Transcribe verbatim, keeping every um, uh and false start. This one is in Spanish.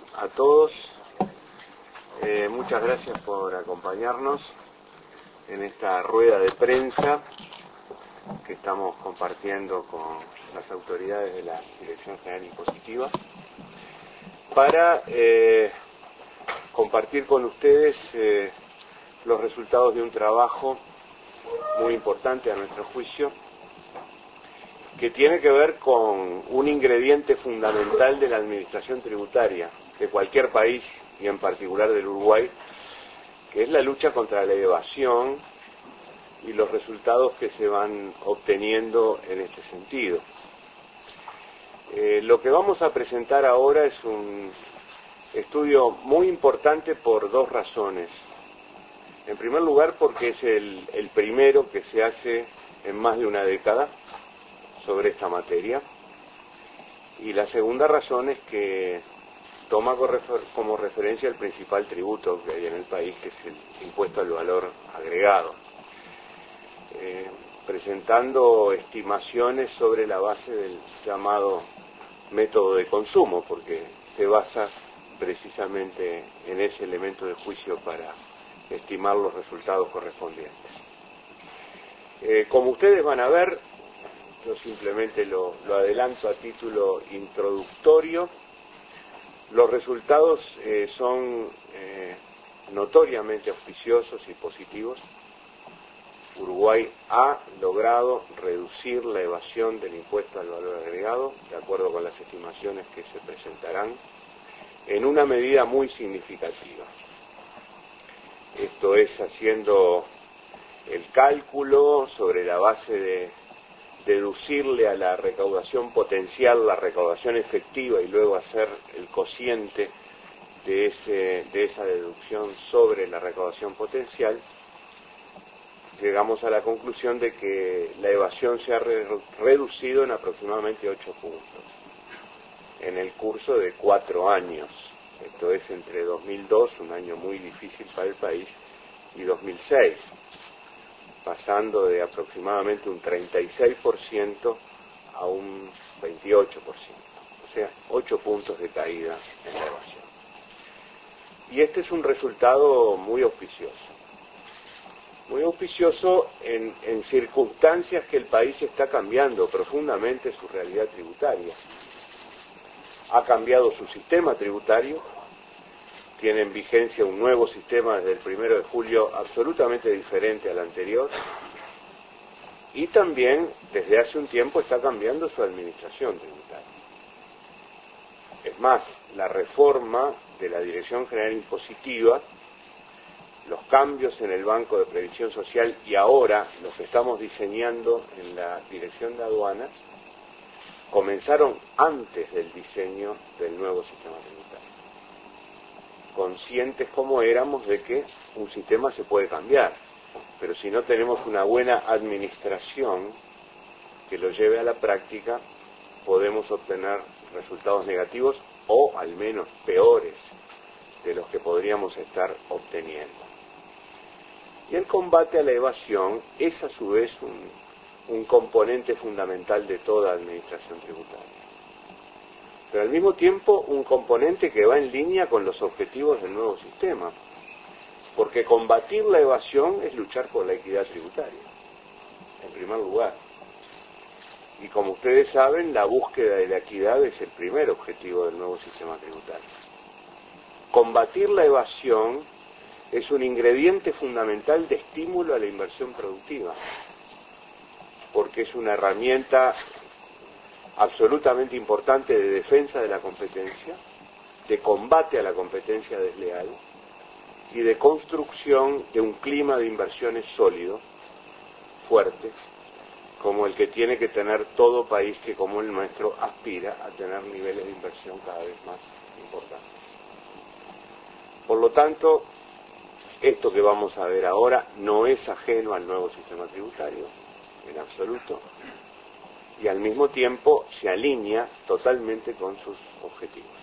a todos. Eh, muchas gracias por acompañarnos en esta rueda de prensa que estamos compartiendo con las autoridades de la Dirección General Impositiva para eh, compartir con ustedes eh, los resultados de un trabajo muy importante a nuestro juicio, que tiene que ver con un ingrediente fundamental de la administración tributaria de cualquier país y en particular del Uruguay, que es la lucha contra la evasión y los resultados que se van obteniendo en este sentido. Eh, lo que vamos a presentar ahora es un estudio muy importante por dos razones. En primer lugar, porque es el, el primero que se hace en más de una década sobre esta materia, y la segunda razón es que toma como referencia el principal tributo que hay en el país, que es el impuesto al valor agregado, eh, presentando estimaciones sobre la base del llamado método de consumo, porque se basa precisamente en ese elemento de juicio para estimar los resultados correspondientes. Eh, como ustedes van a ver, yo simplemente lo, lo adelanto a título introductorio, los resultados eh, son eh, notoriamente auspiciosos y positivos. Uruguay ha logrado reducir la evasión del impuesto al valor agregado, de acuerdo con las estimaciones que se presentarán, en una medida muy significativa. Esto es haciendo el cálculo sobre la base de deducirle a la recaudación potencial la recaudación efectiva y luego hacer el cociente de, ese, de esa deducción sobre la recaudación potencial, llegamos a la conclusión de que la evasión se ha re reducido en aproximadamente ocho puntos en el curso de cuatro años. Esto es entre dos mil dos, un año muy difícil para el país, y dos mil seis, pasando de aproximadamente un treinta y seis por ciento a un veintiocho por ciento, o sea, ocho puntos de caída en la evasión. Y este es un resultado muy auspicioso, muy auspicioso en, en circunstancias que el país está cambiando profundamente su realidad tributaria. Ha cambiado su sistema tributario, tiene en vigencia un nuevo sistema desde el primero de julio absolutamente diferente al anterior, y también desde hace un tiempo está cambiando su administración tributaria. Es más, la reforma de la Dirección General Impositiva, los cambios en el Banco de Previsión Social y ahora los que estamos diseñando en la Dirección de Aduanas, comenzaron antes del diseño del nuevo sistema tributario, conscientes como éramos de que un sistema se puede cambiar, pero si no tenemos una buena administración que lo lleve a la práctica, podemos obtener resultados negativos o al menos peores de los que podríamos estar obteniendo. Y el combate a la evasión es a su vez un un componente fundamental de toda administración tributaria, pero al mismo tiempo un componente que va en línea con los objetivos del nuevo sistema, porque combatir la evasión es luchar por la equidad tributaria, en primer lugar, y como ustedes saben, la búsqueda de la equidad es el primer objetivo del nuevo sistema tributario. Combatir la evasión es un ingrediente fundamental de estímulo a la inversión productiva, porque es una herramienta absolutamente importante de defensa de la competencia, de combate a la competencia desleal y de construcción de un clima de inversiones sólido, fuerte, como el que tiene que tener todo país que, como el nuestro, aspira a tener niveles de inversión cada vez más importantes. Por lo tanto, esto que vamos a ver ahora no es ajeno al nuevo sistema tributario, en absoluto, y al mismo tiempo se alinea totalmente con sus objetivos.